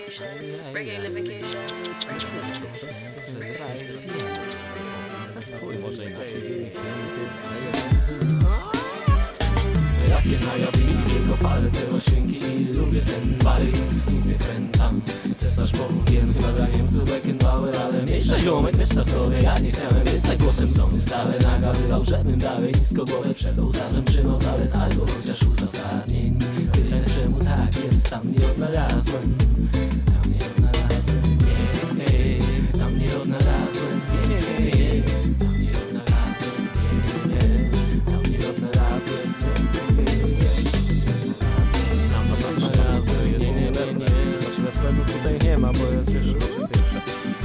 livification, reggae livification. Chuj, może inaczej. Jakie najawili, tylko palę te roślinki i lubię ten baj. Nic nie kręcam, cesarz Bogiem, chyba graniem w Beckenbauer, ale mniejsza ziomek, wiesz na sobie, ja nie chciałem, więc tak głosem co my stale nagabywał, żebym dalej nisko głowę przed ołtarzem trzymał zalet albo chociaż uzasadnień. Pytań czemu tak jest, tam nie odnalazłem, tam nie odnalazłem, nie, tam nie odnalazłem, nie, tam nie odnalazłem, nie, tam nie odnalazłem, tutaj nie ma, bo jest jeszcze pierwsze.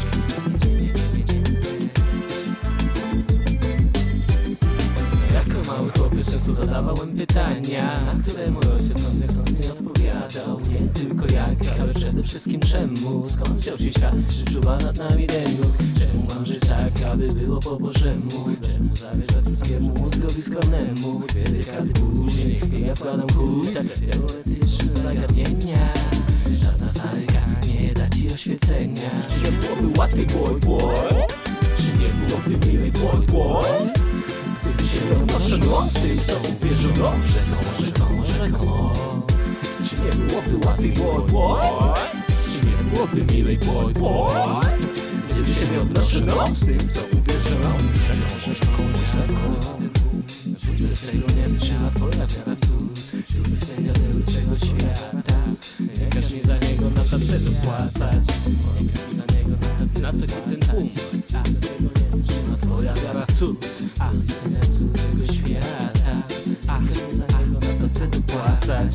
Jako mały chłopiec często zadawałem pytania, na które mój ojciec on nie odpowiadał. Nie tylko jak, ale przede wszystkim czemu, skąd wziął się świat, czy czuwa nad nami ten nóg. Czemu mam żyć tak, aby było po Bożemu? Czemu zawierzać ludzkiemu mózgowi skromnemu? Dwie dekady później ja wkładam chód, tak teoretyczne zagadnienia. Żadna sajka nie da ci oświecenia. Czy nie byłoby łatwiej, boy, boy? Czy nie byłoby miłej, boy, boy? Gdyby się nie odnoszono z tych, co uwierzono, rzekomo. Czy nie byłoby łatwiej, boy, boy? Czy nie byłoby miłej, boy, boy? Gdyby się nie odnoszono z tych, co uwierzono, rzekomo. Cud z tego nie wytrzyma twoja wiara w cud. Cud istnienia całego świata. Nie każ mi za niego na tacy dopłacać. Nie każ mi za niego na co ci ten punkt. Cud z tego nie wytrzyma twoja wiara w cud. Cud istnienia całego świata. Nie każ mi za niego na tacy dopłacać.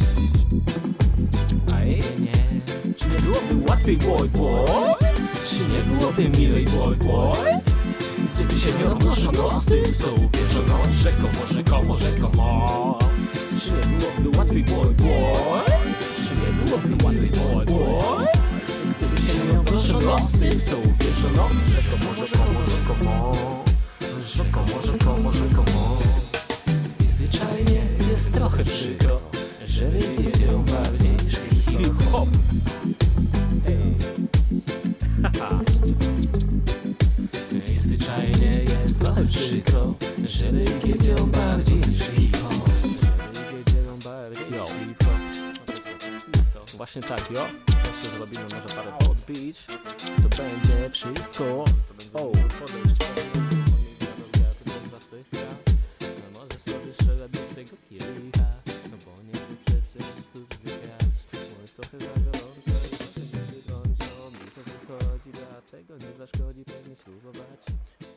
A nie. Czy nie byłoby łatwiej, boy, boy? Czy nie byłoby miłej, boy, boy? Gdyby się nie odnoszono z tych, co uwierzono, rzekomo. Czy nie byłoby łatwiej, boy, boy? Czy nie byłoby łatwiej, boy, boy? Gdyby się nie odnoszono z tych, co uwierzono, rzekomo. I zwyczajnie jest trochę przykro, że wyjdzie ją bardziej niż hip-hop. I zwyczajnie jest trochę przykro, że wyjdzie ją bardziej niż hip-hop. Właśnie tak, jo. Jeszcze zrobimy może parę podbić. To będzie wszystko. O, podejść. No może sobie strzelać do tego kielicha. No bo nie chcę przecież tu zwykać. Bo jest trochę za gorąco i trochę nie wygląda. Mi to wychodzi, dlatego nie zaszkodzi pewnie spróbować.